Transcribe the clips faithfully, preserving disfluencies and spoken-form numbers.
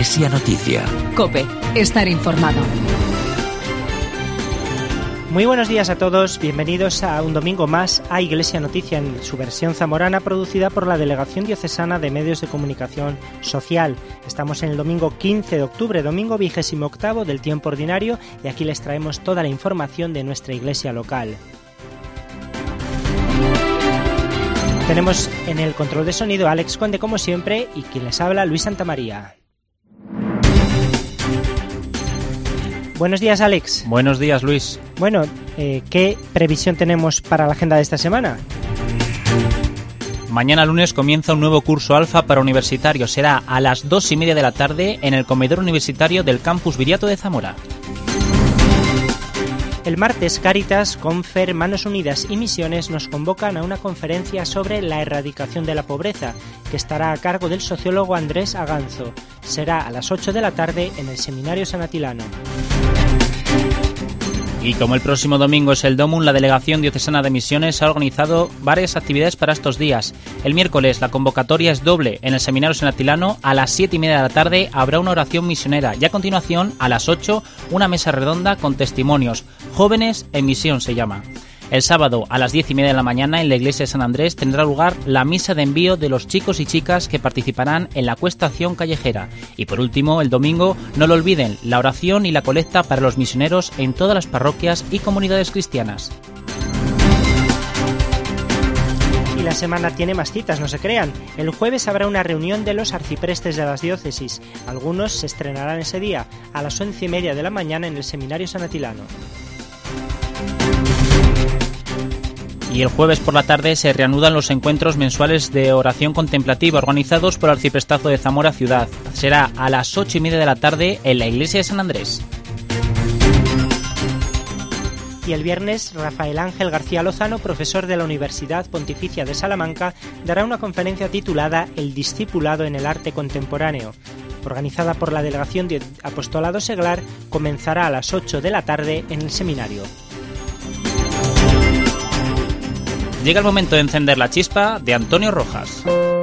Iglesia Noticia. COPE. Estar informado. Muy buenos días a todos, bienvenidos a un domingo más a Iglesia Noticia en su versión zamorana, producida por la Delegación Diocesana de Medios de Comunicación Social. Estamos en el domingo quince de octubre, domingo vigésimo octavo del tiempo ordinario, y aquí les traemos toda la información de nuestra iglesia local. Tenemos en el control de sonido a Alex Conde como siempre, y quien les habla, Luis Santamaría. Buenos días, Alex. Buenos días, Luis. Bueno, eh, ¿qué previsión tenemos para la agenda de esta semana? Mañana lunes comienza un nuevo curso alfa para universitarios. Será a las dos y media de la tarde en el comedor universitario del Campus Viriato de Zamora. El martes, Cáritas, Confer, Manos Unidas y Misiones nos convocan a una conferencia sobre la erradicación de la pobreza, que estará a cargo del sociólogo Andrés Aganzo. Será a las ocho de la tarde en el Seminario San Atilano. Y como el próximo domingo es el Domum, la Delegación Diocesana de Misiones ha organizado varias actividades para estos días. El miércoles la convocatoria es doble. En el Seminario San Atilano a las siete y media de la tarde habrá una oración misionera y a continuación a las ocho una mesa redonda con testimonios. Jóvenes en Misión se llama. El sábado a las diez y media de la mañana en la iglesia de San Andrés tendrá lugar la misa de envío de los chicos y chicas que participarán en la cuestación callejera. Y por último, el domingo, no lo olviden, la oración y la colecta para los misioneros en todas las parroquias y comunidades cristianas. Y la semana tiene más citas, no se crean. El jueves habrá una reunión de los arciprestes de las diócesis. Algunos se estrenarán ese día, a las once y media de la mañana en el Seminario San Atilano. Y el jueves por la tarde se reanudan los encuentros mensuales de oración contemplativa organizados por el Arciprestazgo de Zamora Ciudad. Será a las ocho y media de la tarde en la iglesia de San Andrés. Y el viernes, Rafael Ángel García Lozano, profesor de la Universidad Pontificia de Salamanca, dará una conferencia titulada El discipulado en el arte contemporáneo. Organizada por la Delegación de Apostolado Seglar, comenzará a las ocho de la tarde en el seminario. Llega el momento de encender la chispa de Antonio Rojas.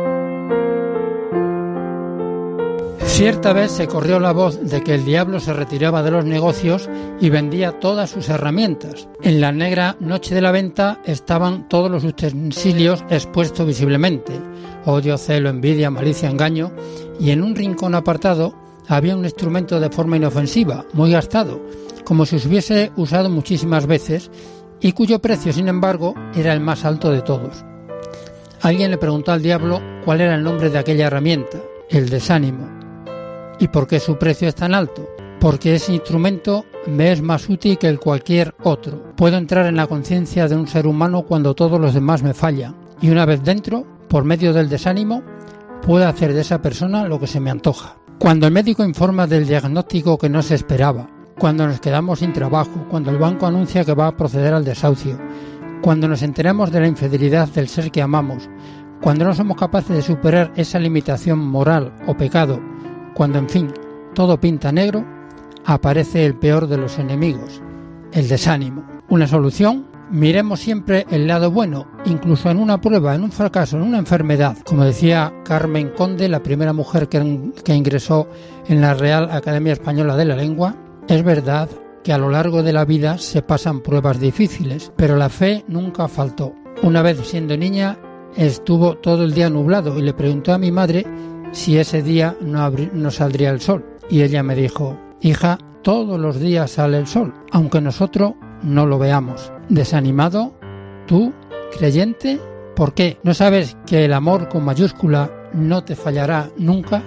Cierta vez se corrió la voz de que el diablo se retiraba de los negocios y vendía todas sus herramientas. En la negra noche de la venta estaban todos los utensilios expuestos visiblemente: odio, celo, envidia, malicia, engaño, y en un rincón apartado había un instrumento de forma inofensiva, muy gastado, como si se hubiese usado muchísimas veces, y cuyo precio, sin embargo, era el más alto de todos. Alguien le preguntó al diablo cuál era el nombre de aquella herramienta: el desánimo. ¿Y por qué su precio es tan alto? Porque ese instrumento me es más útil que el cualquier otro. Puedo entrar en la conciencia de un ser humano cuando todos los demás me fallan, y una vez dentro, por medio del desánimo, puedo hacer de esa persona lo que se me antoja. Cuando el médico informa del diagnóstico que no se esperaba, cuando nos quedamos sin trabajo, cuando el banco anuncia que va a proceder al desahucio, cuando nos enteramos de la infidelidad del ser que amamos, cuando no somos capaces de superar esa limitación moral o pecado, cuando, en fin, todo pinta negro, aparece el peor de los enemigos, el desánimo. ¿Una solución? Miremos siempre el lado bueno, incluso en una prueba, en un fracaso, en una enfermedad. Como decía Carmen Conde, la primera mujer que, que ingresó en la Real Academia Española de la Lengua, es verdad que a lo largo de la vida se pasan pruebas difíciles, pero la fe nunca faltó. Una vez, siendo niña, estuvo todo el día nublado y le preguntó a mi madre si ese día no, abri- no saldría el sol. Y ella me dijo: hija, todos los días sale el sol, aunque nosotros no lo veamos. Desanimado, tú, creyente, ¿por qué? ¿No sabes que el amor con mayúscula no te fallará nunca?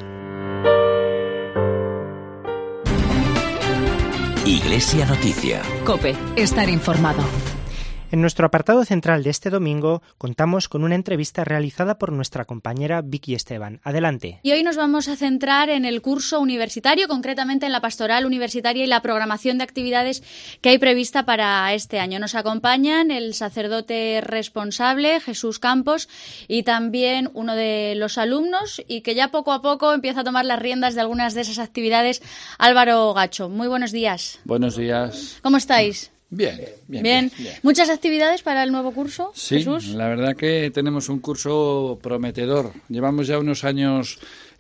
Iglesia Noticia. COPE. Estar informado. En nuestro apartado central de este domingo contamos con una entrevista realizada por nuestra compañera Vicky Esteban. Adelante. Y hoy nos vamos a centrar en el curso universitario, concretamente en la pastoral universitaria y la programación de actividades que hay prevista para este año. Nos acompañan el sacerdote responsable, Jesús Campos, y también uno de los alumnos, y que ya poco a poco empieza a tomar las riendas de algunas de esas actividades, Álvaro Gacho. Muy buenos días. Buenos días. ¿Cómo estáis? Bien, bien, bien. bien, bien. ¿Muchas actividades para el nuevo curso, Sí, Jesús? La verdad que tenemos un curso prometedor. Llevamos ya unos años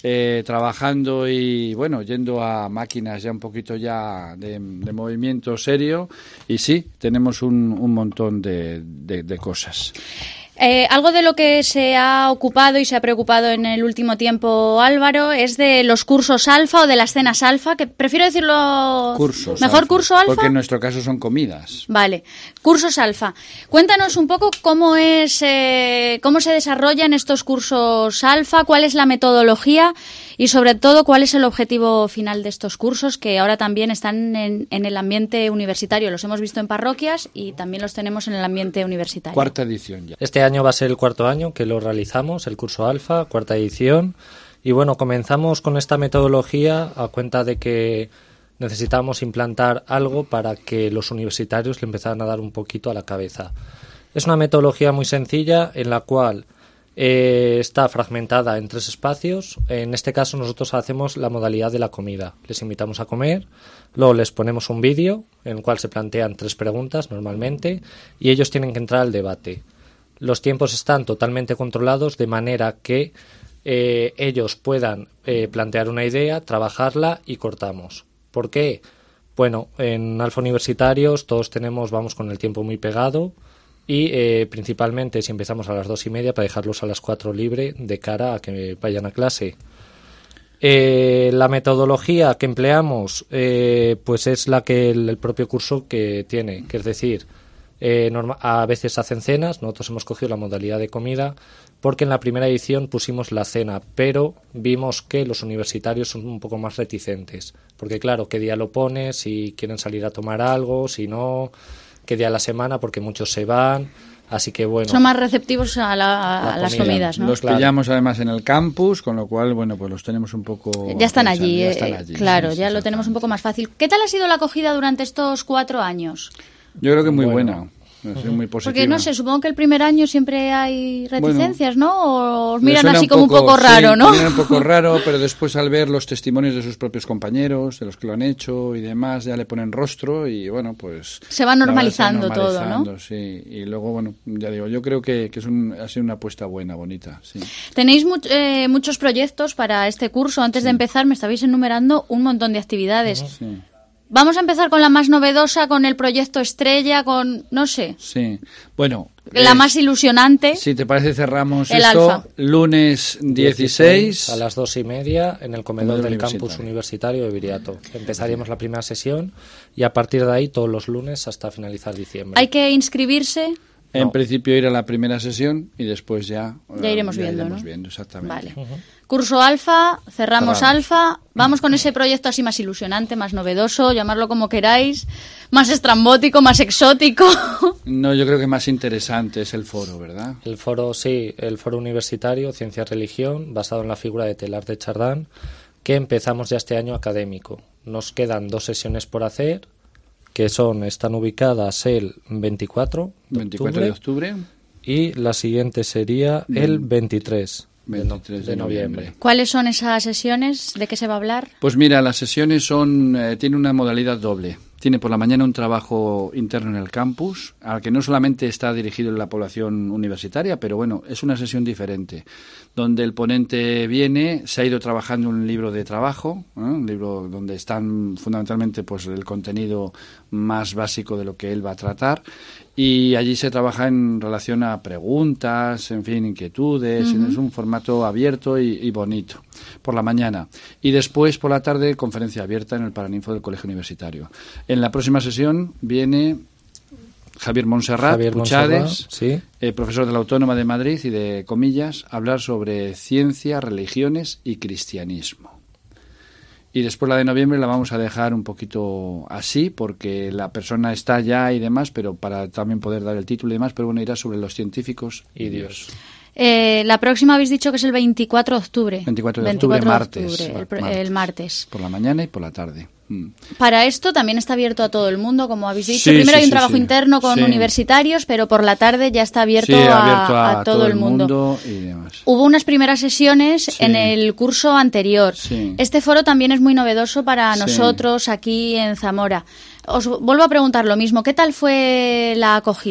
eh, trabajando y, bueno, yendo a máquinas ya un poquito ya de, de movimiento serio. Y sí, tenemos un, un montón de, de, de cosas. Eh, algo de lo que se ha ocupado y se ha preocupado en el último tiempo, Álvaro, es de los cursos alfa o de las cenas alfa, que prefiero decirlo Cursos mejor alfa, curso alfa. Porque en nuestro caso son comidas. Vale, cursos alfa. Cuéntanos un poco cómo es, eh, cómo se desarrollan estos cursos alfa, cuál es la metodología y sobre todo cuál es el objetivo final de estos cursos, que ahora también están en, en el ambiente universitario. Los hemos visto en parroquias y también los tenemos en el ambiente universitario. Cuarta edición ya. Este año va a ser el cuarto año que lo realizamos, el curso alfa, cuarta edición. Y bueno, comenzamos con esta metodología a cuenta de que necesitábamos implantar algo para que los universitarios le empezaran a dar un poquito a la cabeza. Es una metodología muy sencilla en la cual eh, está fragmentada en tres espacios. En este caso nosotros hacemos la modalidad de la comida. Les invitamos a comer, luego les ponemos un vídeo en el cual se plantean tres preguntas normalmente y ellos tienen que entrar al debate. Los tiempos están totalmente controlados de manera que eh, ellos puedan eh, plantear una idea, trabajarla y cortamos. ¿Por qué? Bueno, en Alfa Universitarios todos tenemos, vamos con el tiempo muy pegado y eh, principalmente si empezamos a las dos y media para dejarlos a las cuatro libre de cara a que vayan a clase. Eh, la metodología que empleamos eh, pues es la que el, el propio curso que tiene, que es decir, Eh, norma- a veces hacen cenas, nosotros hemos cogido la modalidad de comida porque en la primera edición pusimos la cena, pero vimos que los universitarios son un poco más reticentes, porque claro, ¿qué día lo pones? Si quieren salir a tomar algo, si no, ¿qué día de la semana? Porque muchos se van, así que bueno. Son más receptivos a, la, a La las comida. comidas, ¿no? Los Claro. pillamos además en el campus, con lo cual, bueno, pues los tenemos un poco... Ya están allí, ya eh, están allí, claro, sí, sí, ya lo tenemos un poco más fácil. ¿Qué tal ha sido la acogida durante estos cuatro años? Yo creo que muy Bueno. buena, ha sido muy positiva. Porque no sé, supongo que el primer año siempre hay reticencias, ¿no? O os Le miran suena así como un poco raro, sí, ¿no? le suena un poco raro, pero después al ver los testimonios de sus propios compañeros, de los que lo han hecho y demás, ya le ponen rostro y bueno, pues... Se va la verdad, normalizando se va todo, ¿no? normalizando, sí. Y luego, bueno, ya digo, yo creo que, que es un, ha sido una apuesta buena, bonita, sí. Tenéis mu- eh, muchos proyectos para este curso. Antes de empezar me estabais enumerando un montón de actividades. Sí. Vamos a empezar con la más novedosa, con el proyecto estrella, con, no sé, Sí, bueno... la eh, más ilusionante. Si te parece, cerramos El esto alfa. lunes dieciséis a las dos y media en el comedor Comedor del campus universitario. universitario de Viriato. Empezaríamos la primera sesión y a partir de ahí todos los lunes hasta finalizar diciembre. Hay que inscribirse. En No. principio ir a la primera sesión y después ya... Ya eh, iremos viendo, iremos ¿no? viendo, exactamente. Vale. Curso alfa, cerramos Cerramos. alfa, vamos con ese proyecto así más ilusionante, más novedoso, llamarlo como queráis, más estrambótico, más exótico. No, yo creo que más interesante es el foro, ¿verdad? El foro, sí, el foro universitario Ciencia y Religión, basado en la figura de Teilhard de Chardin, que empezamos ya este año académico. Nos quedan dos sesiones por hacer, que son, están ubicadas el veinticuatro de veinticuatro de octubre, y la siguiente sería el veintitrés, de no- veintitrés de de noviembre. noviembre. ¿Cuáles son esas sesiones? ¿De qué se va a hablar? Pues mira, las sesiones son eh, tiene una modalidad doble. Tiene por la mañana un trabajo interno en el campus, al que no solamente está dirigido en la población universitaria, pero bueno, es una sesión diferente, donde el ponente viene, se ha ido trabajando un libro de trabajo, ¿eh? Un libro donde están fundamentalmente pues el contenido más básico de lo que él va a tratar, y allí se trabaja en relación a preguntas, en fin, inquietudes, uh-huh. Es un formato abierto y, y bonito, por la mañana. Y después, por la tarde, conferencia abierta en el Paraninfo del Colegio Universitario. En la próxima sesión viene Javier Montserrat, Javier Puchades, Montserrat, sí. eh, profesor de la Autónoma de Madrid y de Comillas, a hablar sobre ciencia, religiones y cristianismo. Y después la de noviembre la vamos a dejar un poquito así, porque la persona está ya y demás, pero para también poder dar el título y demás, pero bueno, irá sobre los científicos y Dios. Eh, la próxima habéis dicho que es el veinticuatro de octubre. veinticuatro de octubre, martes, octubre, el, pr- martes. el martes. Por la mañana y por la tarde. Mm. Para esto también está abierto a todo el mundo, como habéis dicho. Sí, Primero sí, hay un sí, trabajo sí. interno con Sí. universitarios, pero por la tarde ya está abierto, Sí, a, abierto a, a todo, el mundo. y demás. Hubo unas primeras sesiones Sí. en el curso anterior. Sí. Este foro también es muy novedoso para Sí. nosotros aquí en Zamora. Os vuelvo a preguntar lo mismo. ¿Qué tal fue la acogida?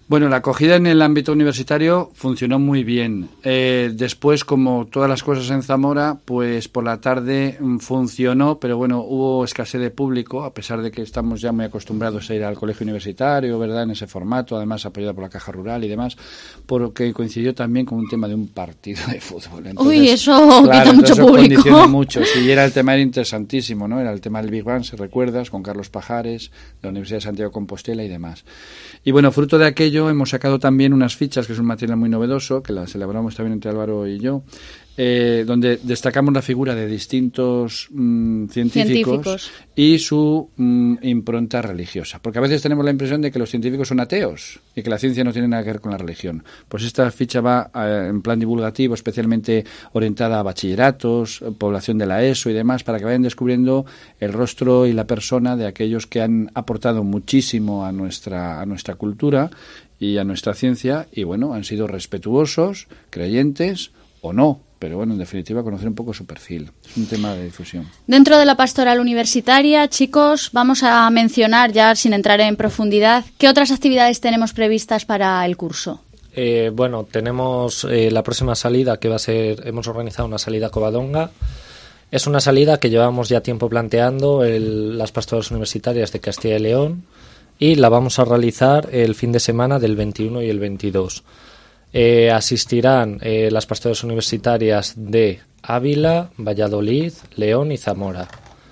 Bueno, la acogida en el ámbito universitario funcionó muy bien. Eh, después, como todas las cosas en Zamora, pues por la tarde mm, funcionó, pero bueno, hubo escasez de público, a pesar de que estamos ya muy acostumbrados a ir al colegio universitario, ¿verdad?, en ese formato, además apoyado por la Caja Rural y demás, porque coincidió también con un tema de un partido de fútbol. Entonces, Uy, eso claro, quita mucho eso público. condiciona mucho. Sí, era el tema era interesantísimo, ¿no? Era el tema del Big Bang, si recuerdas, con Carlos Pajares, de la Universidad de Santiago de Compostela y demás. Y bueno, fruto de aquello hemos sacado también unas fichas, que es un material muy novedoso, que las elaboramos también entre Álvaro y yo, eh, donde destacamos la figura de distintos mm, científicos, científicos y su mm, impronta religiosa. Porque a veces tenemos la impresión de que los científicos son ateos y que la ciencia no tiene nada que ver con la religión. Pues esta ficha va eh, en plan divulgativo, especialmente orientada a bachilleratos, población de la ESO y demás, para que vayan descubriendo el rostro y la persona de aquellos que han aportado muchísimo a nuestra, a nuestra cultura y a nuestra ciencia, y bueno, han sido respetuosos, creyentes o no, pero bueno, en definitiva, conocer un poco su perfil. Es un tema de difusión. Dentro de la pastoral universitaria, chicos, vamos a mencionar, ya sin entrar en profundidad, ¿qué otras actividades tenemos previstas para el curso? Eh, bueno, tenemos eh, la próxima salida, que va a ser, hemos organizado una salida a Covadonga. Es una salida que llevamos ya tiempo planteando el, las pastorales universitarias de Castilla y León, y la vamos a realizar el fin de semana del veintiuno y el veintidós. Eh, asistirán eh, las pastorales universitarias de Ávila, Valladolid, León y Zamora.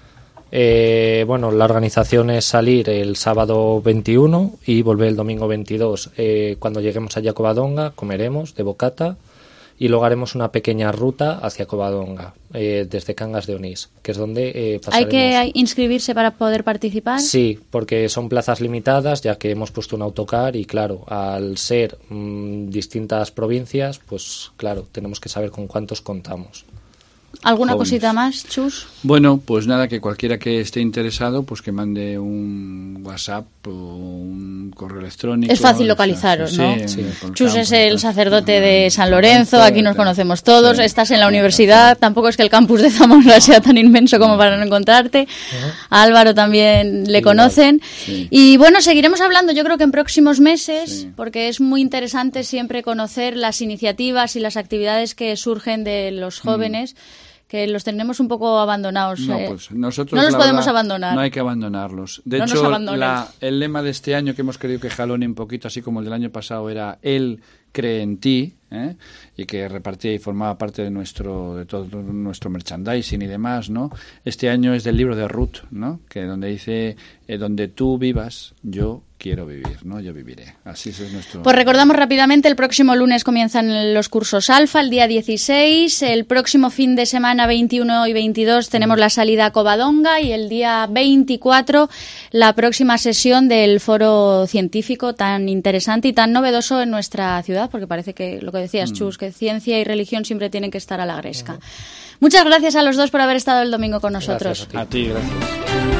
Eh, bueno, la organización es salir el sábado veintiuno y volver el domingo veintidós. Eh, cuando lleguemos allá a Covadonga, comeremos de bocata y luego haremos una pequeña ruta hacia Covadonga, eh, desde Cangas de Onís, que es donde eh, pasaremos. ¿Hay que inscribirse para poder participar? Sí, porque son plazas limitadas, ya que hemos puesto un autocar y, claro, al ser mmm, distintas provincias, pues, claro, tenemos que saber con cuántos contamos. ¿Alguna Jóvenes. cosita más, Chus? Bueno, pues nada, que cualquiera que esté interesado, pues que mande un WhatsApp o un correo electrónico. Es fácil localizaros, sí, ¿no? Sí, sí. Chus es el sacerdote de San Lorenzo, aquí nos conocemos todos, sí, estás en la sí, universidad, sí. Tampoco es que el campus de Zamora sea tan inmenso como para no encontrarte. A Álvaro también le Sí, conocen. sí. Y bueno, seguiremos hablando yo creo que en próximos meses, Sí. porque es muy interesante siempre conocer las iniciativas y las actividades que surgen de los jóvenes, que los tenemos un poco abandonados. No, eh. pues nosotros no los la podemos verdad, abandonar. No hay que abandonarlos. De No nos hecho, abandones. la, el lema de este año que hemos querido que jalone un poquito, así como el del año pasado, era Él cree en ti, ¿eh? Y que repartía y formaba parte de nuestro de todo nuestro merchandising y demás, ¿no? Este año es del libro de Ruth, ¿no? Que donde dice eh, donde tú vivas, yo quiero vivir, ¿no? Yo viviré. Así es nuestro. Pues recordamos rápidamente, el próximo lunes comienzan los cursos Alfa, el día dieciséis, el próximo fin de semana veintiuno y veintidós tenemos la salida a Covadonga y el día veinticuatro la próxima sesión del foro científico tan interesante y tan novedoso en nuestra ciudad, porque parece que lo que decías, mm. Chus, que ciencia y religión siempre tienen que estar a la gresca. Uh-huh. Muchas gracias a los dos por haber estado el domingo con nosotros. Gracias a ti. A ti, gracias.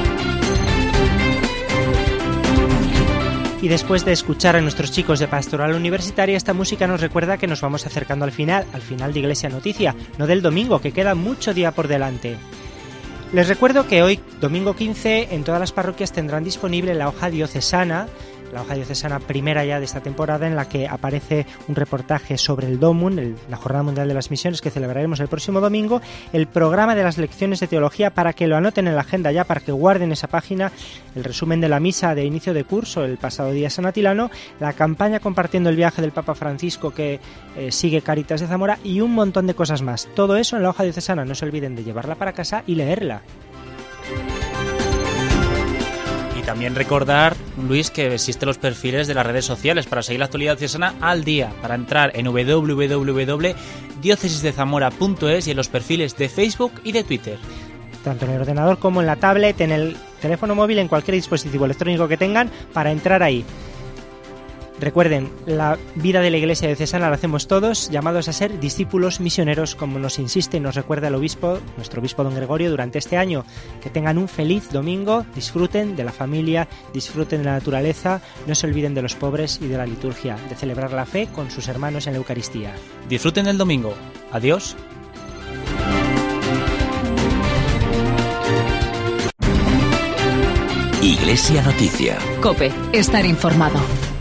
Y después de escuchar a nuestros chicos de Pastoral Universitaria, esta música nos recuerda que nos vamos acercando al final, al final de Iglesia Noticia, no del domingo, que queda mucho día por delante. Les recuerdo que hoy, domingo quince, en todas las parroquias tendrán disponible la hoja diocesana, la hoja diocesana primera ya de esta temporada, en la que aparece un reportaje sobre el DOMUN, el, la Jornada Mundial de las Misiones, que celebraremos el próximo domingo, el programa de las lecciones de teología, para que lo anoten en la agenda ya, para que guarden esa página, el resumen de la misa de inicio de curso el pasado día San Atilano, la campaña compartiendo el viaje del Papa Francisco que eh, sigue Cáritas de Zamora y un montón de cosas más. Todo eso en la hoja diocesana, no se olviden de llevarla para casa y leerla. Y también recordar, Luis, que existen los perfiles de las redes sociales para seguir la actualidad diocesana al día, para entrar en doble u doble u doble u punto diócesis de zamora punto es y en los perfiles de Facebook y de Twitter. Tanto en el ordenador como en la tablet, en el teléfono móvil, en cualquier dispositivo electrónico que tengan, para entrar ahí. Recuerden, la vida de la Iglesia diocesana la hacemos todos, llamados a ser discípulos misioneros, como nos insiste y nos recuerda el obispo, nuestro obispo don Gregorio, durante este año. Que tengan un feliz domingo, disfruten de la familia, disfruten de la naturaleza, no se olviden de los pobres y de la liturgia, de celebrar la fe con sus hermanos en la Eucaristía. Disfruten del domingo. Adiós. Iglesia Noticia. COPE, estar informado.